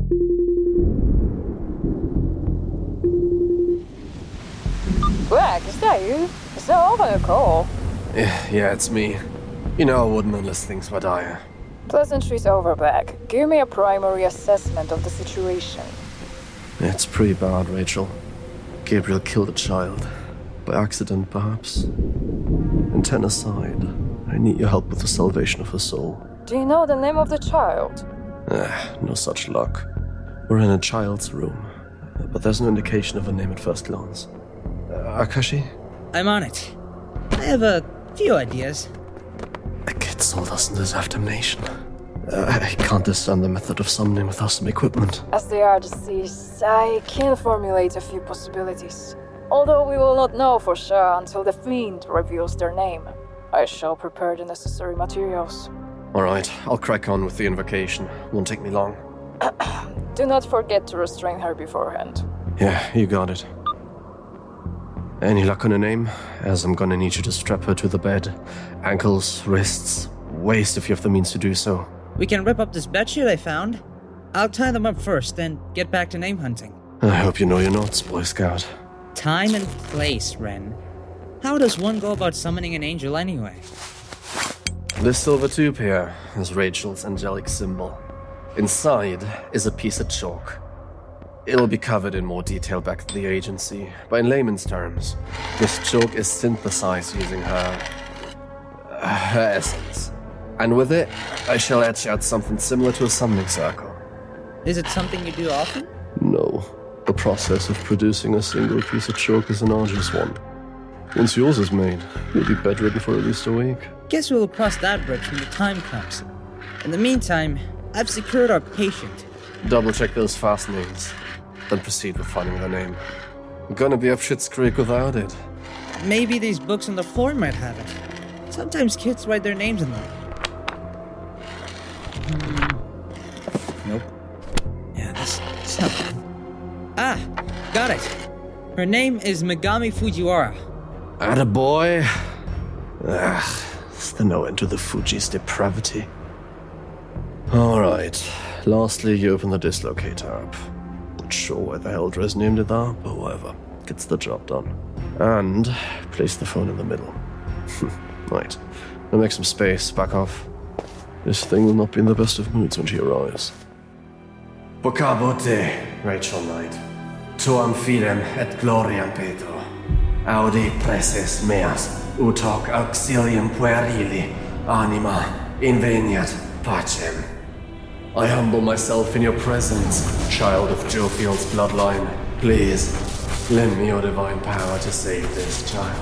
Black, is that you? Is that all on your call? Yeah, it's me. You know I wouldn't unless things were dire. Pleasantries over, Black. Give me a primary assessment of the situation. It's pretty bad, Rachel. Gabriel killed a child. By accident, perhaps. Intent aside, I need your help with the salvation of her soul. Do you know the name of the child? No such luck. We're in a child's room, but there's no indication of a name at first glance. Akashi? I'm on it. I have a few ideas. A kid's soul doesn't deserve damnation. I can't discern the method of summoning without some equipment. As they are deceased, I can formulate a few possibilities. Although we will not know for sure until the fiend reveals their name. I shall prepare the necessary materials. Alright, I'll crack on with the invocation. Won't take me long. Do not forget to restrain her beforehand. Yeah, you got it. Any luck on a name? As I'm gonna need you to strap her to the bed. Ankles, wrists, waist if you have the means to do so. We can rip up this bedsheet I found. I'll tie them up first, then get back to name hunting. I hope you know your notes, Boy Scout. Time and place, Ren. How does one go about summoning an angel anyway? This silver tube here is Rachel's angelic symbol. Inside is a piece of chalk. It'll be covered in more detail back at the agency, but in layman's terms, this chalk is synthesized using her essence. And with it, I shall etch out something similar to a summoning circle. Is it something you do often? No. The process of producing a single piece of chalk is an arduous one. Once yours is made, you'll be bedridden for at least a week. Guess we'll cross that bridge when the time comes. In the meantime, I've secured our patient. Double check those fastenings, then proceed with finding her name. I'm gonna be up shit's creek without it. Maybe these books on the floor might have it. Sometimes kids write their names in them. Nope. Yeah, that's not bad. Ah, got it. Her name is Megami Fujiwara. Attaboy. It's the no end to the Fuji's depravity. Alright, lastly you open the dislocator up. Not sure why the hell Dres named it that, but whatever. Gets the job done. And place the phone in the middle. Right, now make some space, back off. This thing will not be in the best of moods when she arrives. Bocabote, Rachel Knight. Tuam fidem et gloriam Petro. Audi preces meas, ut hoc auxilium puerili, anima, inveniat pacem. I humble myself in your presence, child of Jofield's bloodline. Please, lend me your divine power to save this child.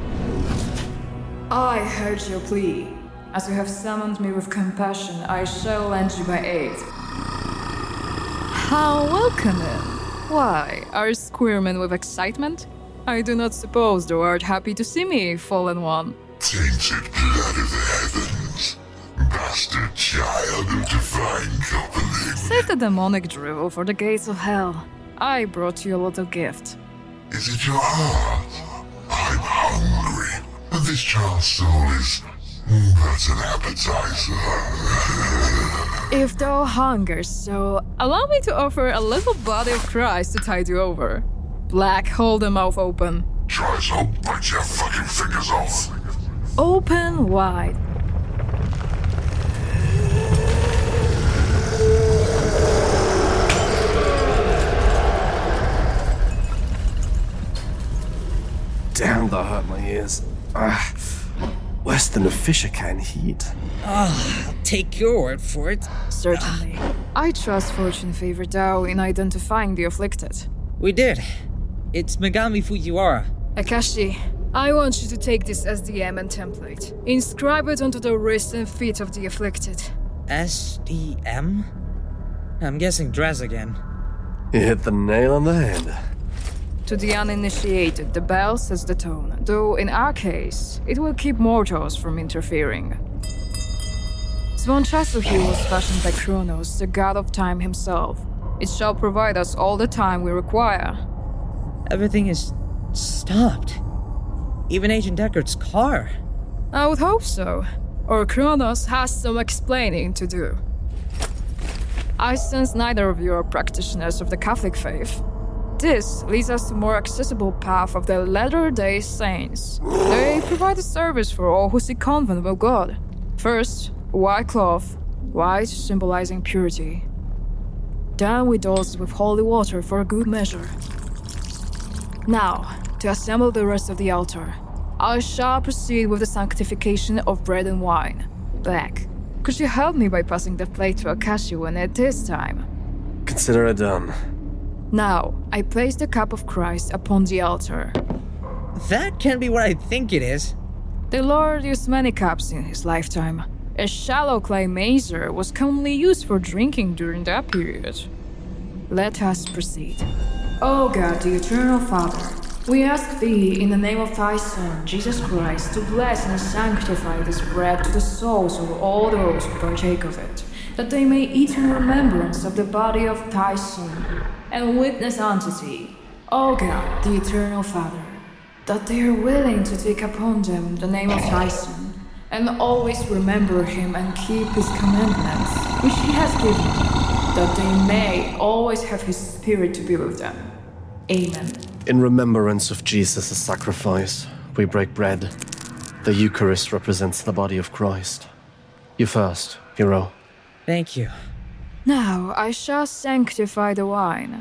I heard your plea. As you have summoned me with compassion, I shall lend you my aid. How welcoming! Why, are you squirming with excitement? I do not suppose thou art happy to see me, fallen one. Tainted blood of the heavens, bastard child of divine coupling. Save the demonic drivel for the gates of hell. I brought you a little gift. Is it your heart? I'm hungry, and this child's soul is but an appetizer. If thou hungers so, allow me to offer a little body of Christ to tide you over. Black, hold the mouth open. Try so, bite your fucking fingers off. Open wide. Damn, that hurt my ears. Worse than a fisher can heat. I'll take your word for it. Certainly. I trust fortune favored thou in identifying the afflicted. We did. It's Megami Fujiwara. Akashi, I want you to take this SDM and template. Inscribe it onto the wrists and feet of the afflicted. SDM? I'm guessing Dres again. You hit the nail on the head. To the uninitiated, the bell sets the tone, though in our case, it will keep mortals from interfering. Swan Chasuhi was fashioned by Kronos, the god of time himself. It shall provide us all the time we require. Everything is stopped. Even Agent Deckard's car. I would hope so. Or Kronos has some explaining to do. I sense neither of you are practitioners of the Catholic faith. This leads us to a more accessible path of the Latter-day Saints. They provide a service for all who seek convent with God. First, white cloth, white symbolizing purity. Then we dose with holy water for a good measure. Now, to assemble the rest of the altar, I shall proceed with the sanctification of bread and wine. Black, could you help me by passing the plate to Akashi when it is time? Consider it done. Now, I place the cup of Christ upon the altar. That can't be what I think it is. The Lord used many cups in his lifetime. A shallow clay mazer was commonly used for drinking during that period. Let us proceed. O God, the Eternal Father, we ask Thee, in the name of Thy Son, Jesus Christ, to bless and sanctify this bread to the souls of all those who partake of it, that they may eat in remembrance of the body of Thy Son, and witness unto Thee, O God, the Eternal Father, that they are willing to take upon them the name of Thy Son, and always remember Him and keep His commandments, which He has given, that they may always have His Spirit to be with them. Amen. In remembrance of Jesus' sacrifice, we break bread. The Eucharist represents the body of Christ. You first, hero. Thank you. Now I shall sanctify the wine.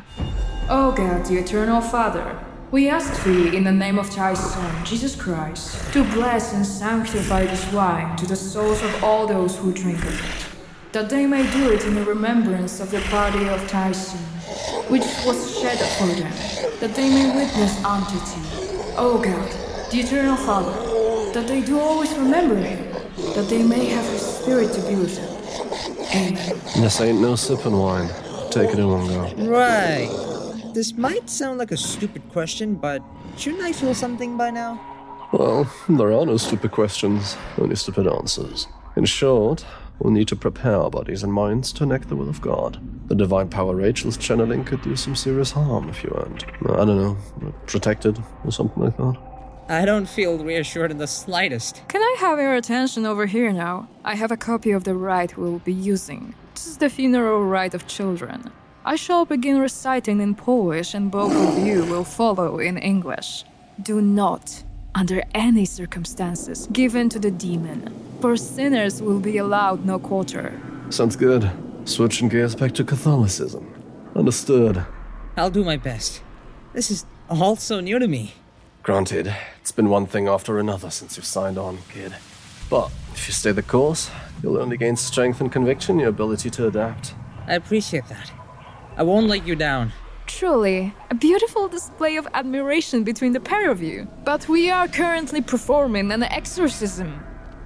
O God, the Eternal Father, we ask Thee, in the name of Thy Son, Jesus Christ, to bless and sanctify this wine to the souls of all those who drink of it, that they may do it in remembrance of the body of Thy Son, which was shed for them, that they may witness unto Thee, O God, the Eternal Father, that they do always remember Him, that they may have His Spirit to be with them. Amen. This ain't no sipping wine. Take it in one go. Right. This might sound like a stupid question, but shouldn't I feel something by now? Well, there are no stupid questions, only stupid answers. In short, we'll need to prepare our bodies and minds to enact the will of God. The divine power Rachel's channeling could do some serious harm if you weren't, I don't know, protected or something like that. I don't feel reassured in the slightest. Can I have your attention over here now? I have a copy of the rite we'll be using. This is the funeral rite of children. I shall begin reciting in Polish and both of you will follow in English. Do not, under any circumstances, give in to the demon, for sinners will be allowed no quarter. Sounds good. Switching gears back to Catholicism. Understood. I'll do my best. This is all so new to me. Granted, it's been one thing after another since you've signed on, kid. But if you stay the course, you'll only gain strength and conviction, your ability to adapt. I appreciate that. I won't let you down. Truly, a beautiful display of admiration between the pair of you. But we are currently performing an exorcism.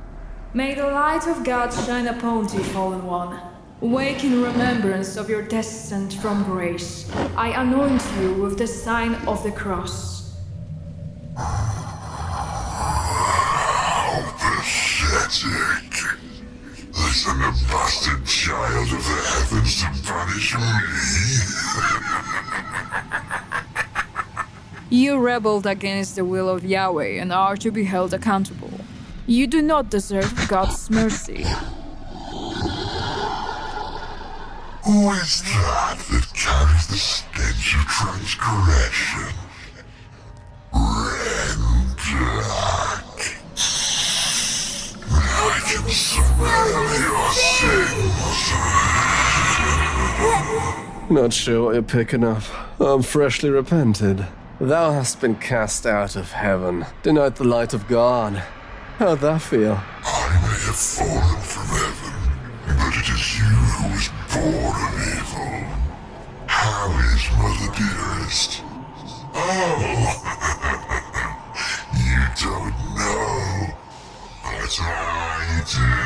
May the light of God shine upon thee, fallen one. Wake in remembrance of your descent from grace. I anoint you with the sign of the cross. Pathetic. Listen, a bastard child of the heavens to punish me? You rebelled against the will of Yahweh and are to be held accountable. You do not deserve God's mercy. Who is that carries the stench of transgression? Red black. I can smell your sins. Not sure what you're picking up. I'm freshly repented. Thou hast been cast out of heaven, denied the light of God. How'd that feel? I may have fallen from heaven, but it is you who is born of evil. How is Mother Dearest? Oh, you don't know, but I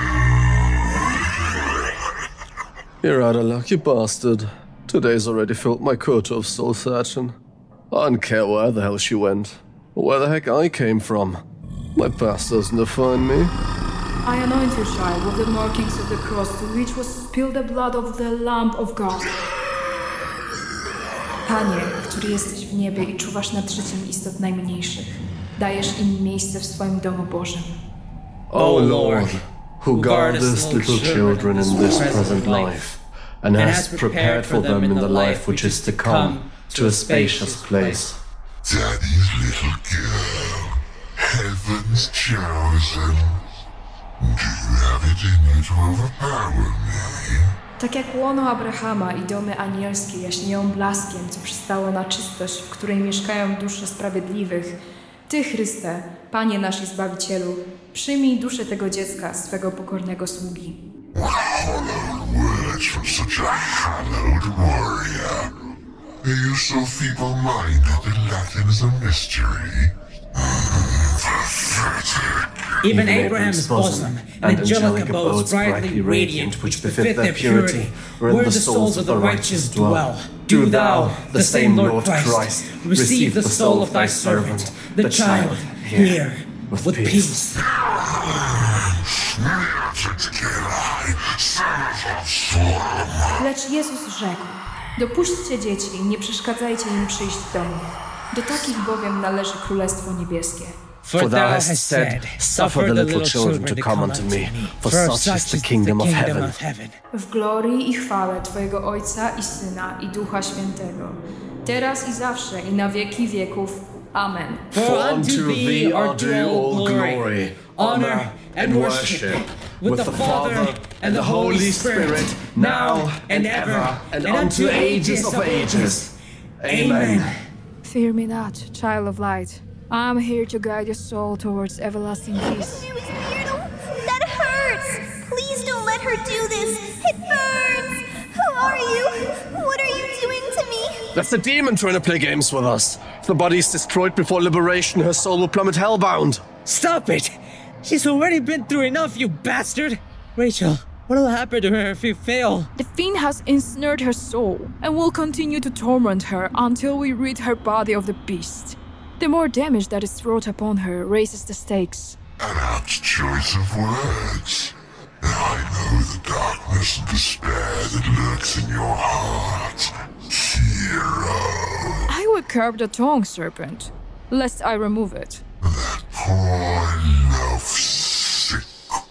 do. You're out of luck, you bastard. Today's already filled my quota of soul searching. I don't care where the hell she went, or where the heck I came from. My past doesn't define me. I anoint your child with the markings of the cross to which was spilled the blood of the Lamb of God. Panie, który jesteś w niebie i czuwasz nad życiem istot najmniejszych, dajesz im miejsce w swoim domu Bożym. O Lord, who guardest little children in this present life, and has prepared for them in the life which is to come, to a spacious place. Daddy's little girl, heaven's chosen. Do you have it in you to overpower me? Tak jak łono Abrahama i domy anielskie jaśnieją blaskiem, co przystało na czystość, w której mieszkają dusze sprawiedliwych, Ty, Chryste, Panie nasz i Zbawicielu, przyjmij duszę tego dziecka, swego pokornego sługi. Hallowed words from such a hallowed warrior. Are you so feeble-minded that Latin is a mystery? Pathetic. Even Abraham's bosom and angelic abodes brightly radiant, which befit their purity, where the souls of the righteous dwell. Do thou, the same Lord Christ, receive the soul of thy servant, the child, here, with peace. Lecz Jezus rzekł, dopuśćcie dzieci i nie przeszkadzajcie im przyjść do mnie. Do takich bowiem należy Królestwo Niebieskie. For thou hast said, suffer the little children to come unto me, for such is the kingdom of heaven. W glorii i chwale Twojego Ojca i Syna i Ducha Świętego, teraz i zawsze i na wieki wieków. Amen. For unto thee are due all glory, honor and worship, with the Father and the Holy Spirit, now and ever, and unto ages of ages. Amen. Fear me not, child of light. I am here to guide your soul towards everlasting peace. That hurts! Please don't let her do this! It burns! Who are you? What are you doing to me? That's the demon trying to play games with us. If the body's destroyed before liberation, her soul will plummet hellbound. Stop it! She's already been through enough, you bastard! Rachel, what'll happen to her if you fail? The fiend has ensnared her soul and will continue to torment her until we rid her body of the beast. The more damage that is wrought upon her raises the stakes. An apt choice of words. I know the darkness and despair that lurks in your heart, hero. I will curb the tongue, serpent, lest I remove it. That poor, love-sick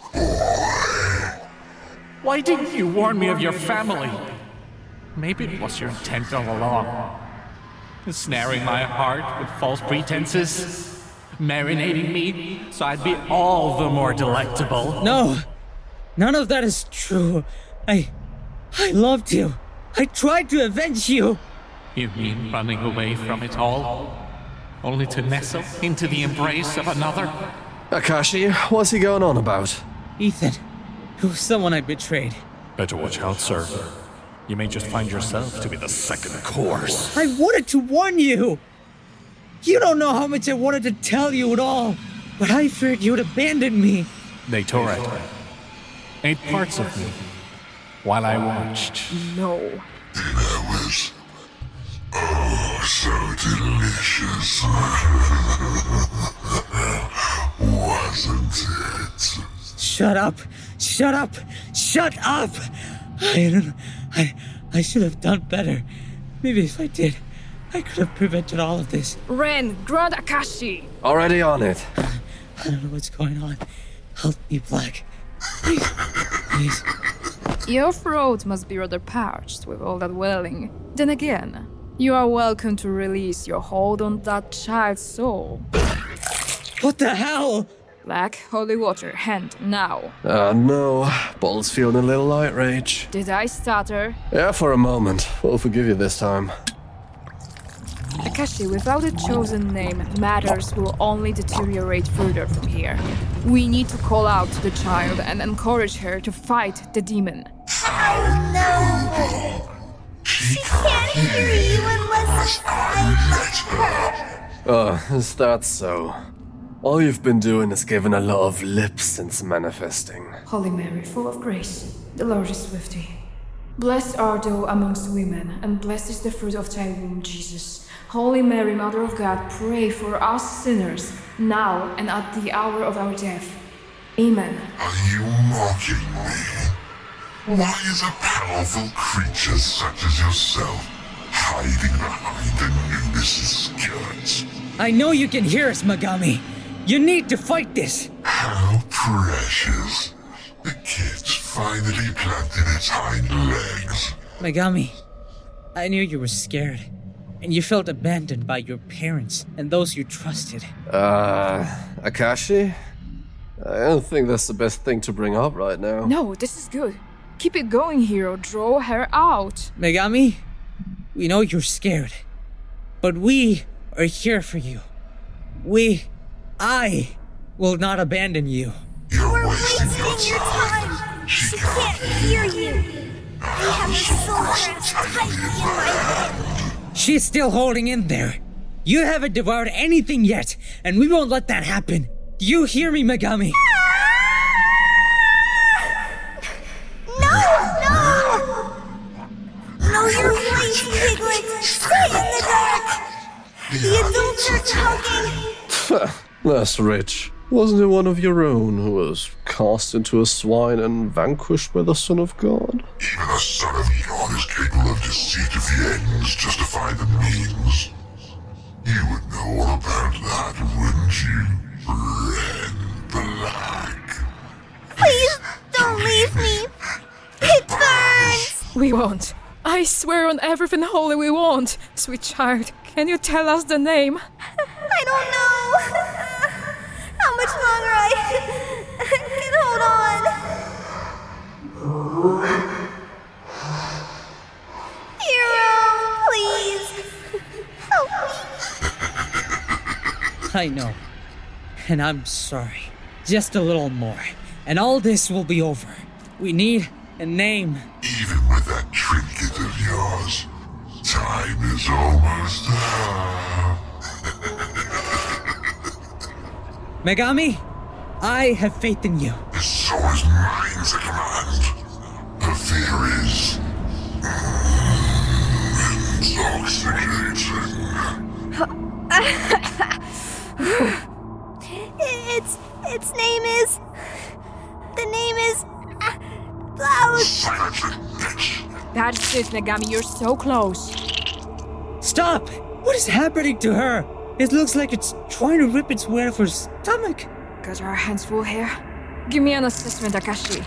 boy. Why didn't you warn me of your family? Maybe it was your intent all along. Ensnaring my heart with false pretenses, marinating me so I'd be all the more delectable. No, none of that is true. I loved you. I tried to avenge you. You mean running away from it all? Only to nestle into the embrace of another? Akashi, what's he going on about? Ethan, it was someone I betrayed. Better watch out, sir. You may just find yourself to be the second course. I wanted to warn you. You don't know how much I wanted to tell you at all, but I feared you'd abandon me. They tore at me. Ate parts of me. While I watched. No. Dinner was, so delicious. Wasn't it? Shut up! Shut up! Shut up! I should have done better. Maybe if I did, I could have prevented all of this. Ren, grant Akashi! Already on it. I don't know what's going on. Help me, Black. Please. Please. Your throat must be rather parched with all that wailing. Then again, you are welcome to release your hold on that child's soul. What the hell? Black, holy water, hand, now. No. Ball's feeling a little outrage. Did I stutter? Yeah, for a moment. We'll forgive you this time. Akashi, without a chosen name, matters will only deteriorate further from here. We need to call out to the child and encourage her to fight the demon. Oh no! She can't hear you unless I let her. Is that so? All you've been doing is giving a lot of lip since manifesting. Holy Mary, full of grace, the Lord is with thee. Blessed art thou amongst women, and blessed is the fruit of thy womb, Jesus. Holy Mary, Mother of God, pray for us sinners, now and at the hour of our death. Amen. Are you mocking me? Why is a powerful creature such as yourself hiding behind Anubis' skirts? I know you can hear us, Megami. You need to fight this. How precious. The kid's finally planted its hind legs. Megami, I knew you were scared, and you felt abandoned by your parents and those you trusted. Akashi? I don't think that's the best thing to bring up right now. No, this is good. Keep it going, hero. Draw her out. Megami, we know you're scared, but we are here for you. I will not abandon you. We're wasting your time. She can't hear you. I have her soul grasped tightly in my hand. She's still holding in there. You haven't devoured anything yet, and we won't let that happen. Do you hear me, Megami? No, you're crazy, Piglet. Stay in the dark. The adults are talking. That's rich. Wasn't it one of your own who was cast into a swine and vanquished by the Son of God? Even the Son of God is capable of deceit if the ends justify the means. You would know all about that, wouldn't you, Red Black? Please don't leave me. It burns. We won't. I swear on everything holy we won't. Sweet child, can you tell us the name? I don't know. How much longer I can hold on. Hero, please. Help me. I know. And I'm sorry. Just a little more, and all this will be over. We need a name. Even with that trinket of yours, time is almost up. Megami, I have faith in you. The soul is mine to command. The fear is intoxicating. Its name is... The name is... Cloud. Silence it, bitch. That's it, Megami, you're so close. Stop! What is happening to her? It looks like it's trying to rip its way out of her stomach. Got our hands full here. Give me an assessment, Akashi.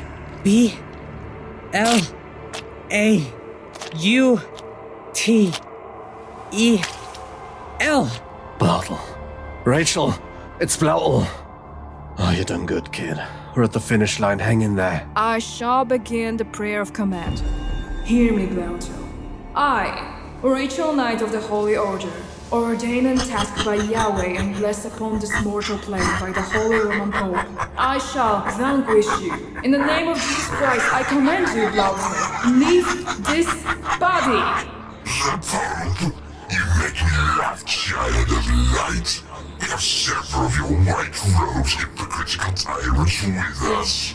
B-L-A-U-T-E-L. Blautl. Rachel, it's Blautl. Oh, you done good, kid. We're at the finish line. Hang in there. I shall begin the prayer of command. Hear me, Blautl. I, Rachel, Knight of the Holy Order, ordained and tasked by Yahweh and blessed upon this mortal plane by the Holy Roman Pope, I shall vanquish you. In the name of Jesus Christ, I command you, Blautl, leave this body. You make me laugh, child of light. We have several of your white robes, hypocritical tyrants with us.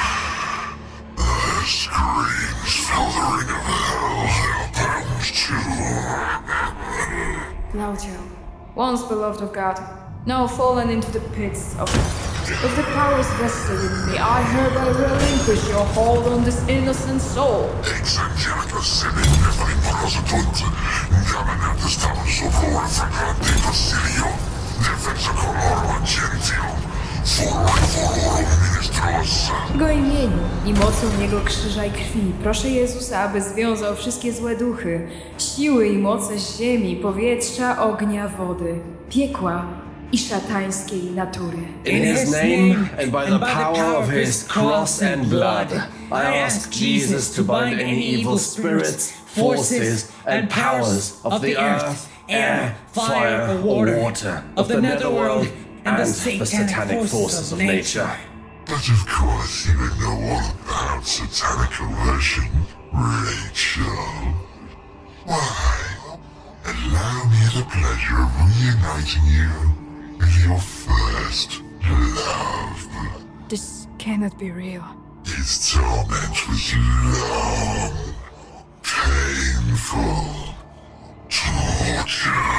Their screams fill the ring of hell, hellbound too. Blautl, once beloved of God, now fallen into the pits of hell. With the powers vested in me, I hereby relinquish your hold on this innocent soul. Ex angelica semi nefari prosetunt, gamanat estamos ovora fragante Basilio, defensa colorum gentium, fororum ministros. Jego imieniu i mocą Jego krzyża i krwi proszę Jezusa, aby związał wszystkie złe duchy, siły i moce z ziemi, powietrza, ognia, wody, piekła i szatańskiej natury. In His name and by the power of His cross and blood, I ask Jesus to bind any evil spirits, forces, and powers of the earth, air, fire, or water, of the netherworld, and the satanic forces of nature. But of course you would know all about satanic coercion, Rachel. Why? Allow me the pleasure of reuniting you with your first love. This cannot be real. His torment was long, painful, torture.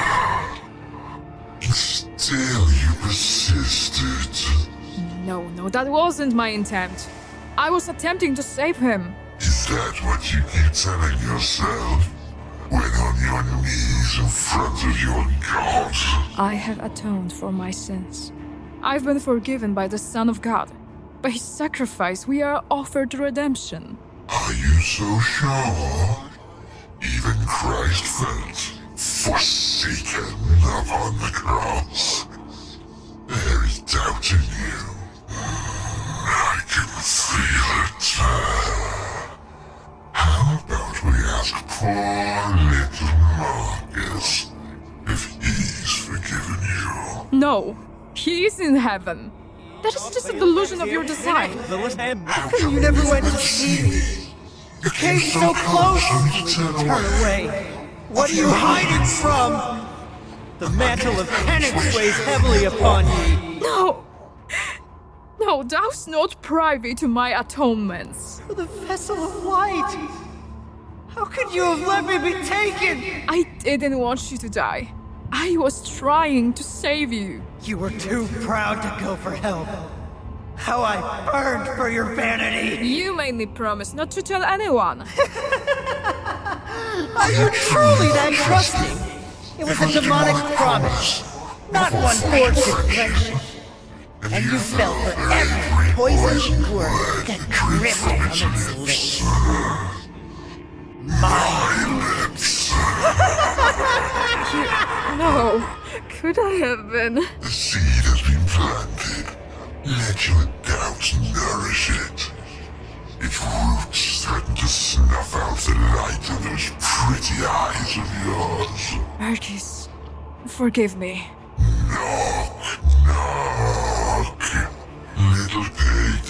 Still you persisted. No, that wasn't my intent. I was attempting to save him. Is that what you keep telling yourself? When on your knees in front of your God? I have atoned for my sins. I've been forgiven by the Son of God. By His sacrifice, we are offered redemption. Are you so sure? Even Christ felt forsaken upon the cross. There is doubt in you. I can feel it. How about we ask poor little Marcus if he's forgiven you? No, he is in heaven. That is just a delusion of your design. How come you never went to see me? You came so close and Turn away. What are you hiding from? The mantle of penance weighs heavily upon you. No! No, thou's not privy to my atonements. The vessel of light. How could you have let me be taken? I didn't want you to die. I was trying to save you. You were too proud to go for help. How I burned for your vanity. You made me promise not to tell anyone. Are you truly that trusting? It was a demonic promise, not one forged in friendship. And you fell for every poisoned word that dripped from its lips. My lips. No, could I have been? The seed has been planted. Let your doubts nourish it. Its roots threaten to snuff out the light of those pretty eyes of yours. Marcus, forgive me. Knock, knock. Little pig,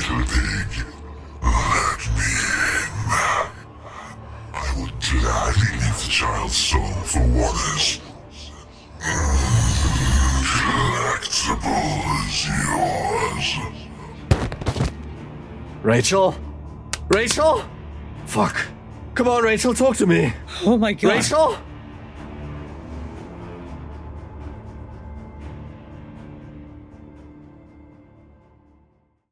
let me in. I would gladly leave the child's soul for what is collectible as yours. Rachel? Rachel? Fuck. Come on, Rachel, talk to me. Oh my god. Rachel?